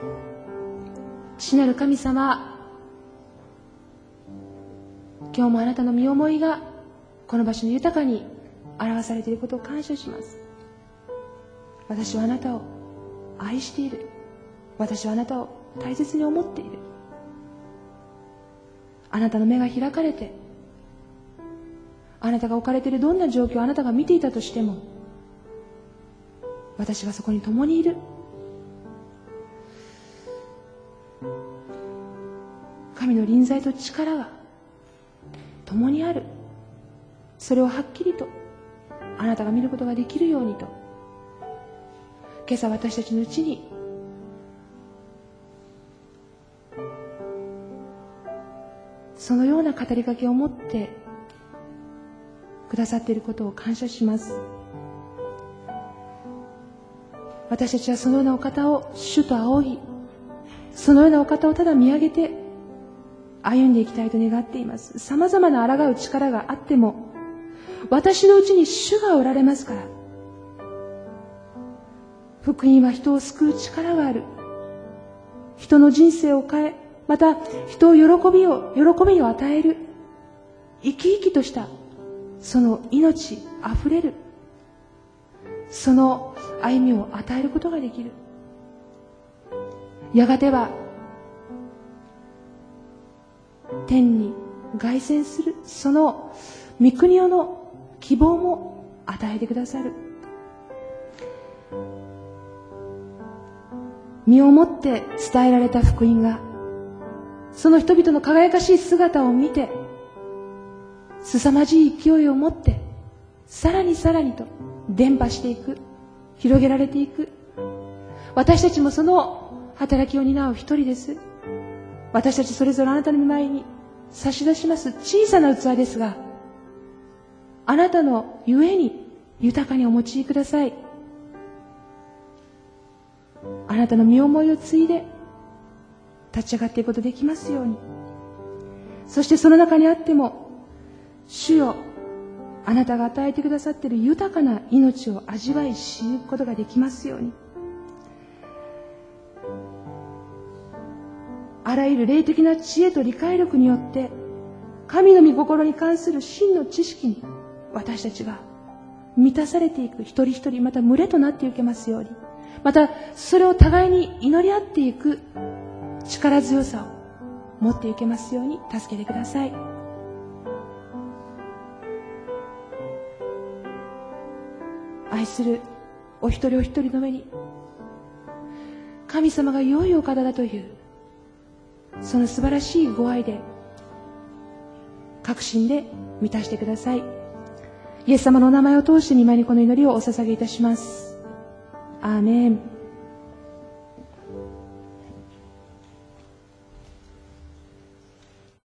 父なる神様、今日もあなたの身思いがこの場所に豊かに表されていることを感謝します。私はあなたを愛している。私はあなたを大切に思っている。あなたの目が開かれて、あなたが置かれているどんな状況をあなたが見ていたとしても、私はそこに共にいる。神の臨在と力が共にある。それをはっきりとあなたが見ることができるようにと、今朝私たちのうちにそのような語りかけを持ってくださっていることを感謝します。私たちはそのようなお方を主と仰ぎ、そのようなお方をただ見上げて歩んでいきたいと願っています。さまざまな抗う力があっても、私のうちに主がおられますから。福音は人を救う力がある。人の人生を変え、また人を喜びを喜びを与える、生き生きとしたその命あふれるその歩みを与えることができる。やがては天に凱旋するその御国世の希望も与えてくださる。身をもって伝えられた福音がその人々の輝かしい姿を見て、凄まじい勢いを持ってさらにさらにと伝播していく、広げられていく。私たちもその働きを担う一人です。私たちそれぞれあなたの前に差し出します小さな器ですが、あなたのゆえに豊かにお持ちください。あなたの身思いを継いで立ち上がっていくことできますように。そしてその中にあっても、主よ、あなたが与えてくださっている豊かな命を味わい知ることができますように。あらゆる霊的な知恵と理解力によって神の御心に関する真の知識に私たちが満たされていく、一人一人また群れとなっていけますように。またそれを互いに祈り合っていく力強さを持っていけますように助けてください。愛するお一人お一人の上に神様が良いお方だというその素晴らしいご愛で確信で満たしてください。イエス様のお名前を通して御前にこの祈りをお捧げいたします。アーメン。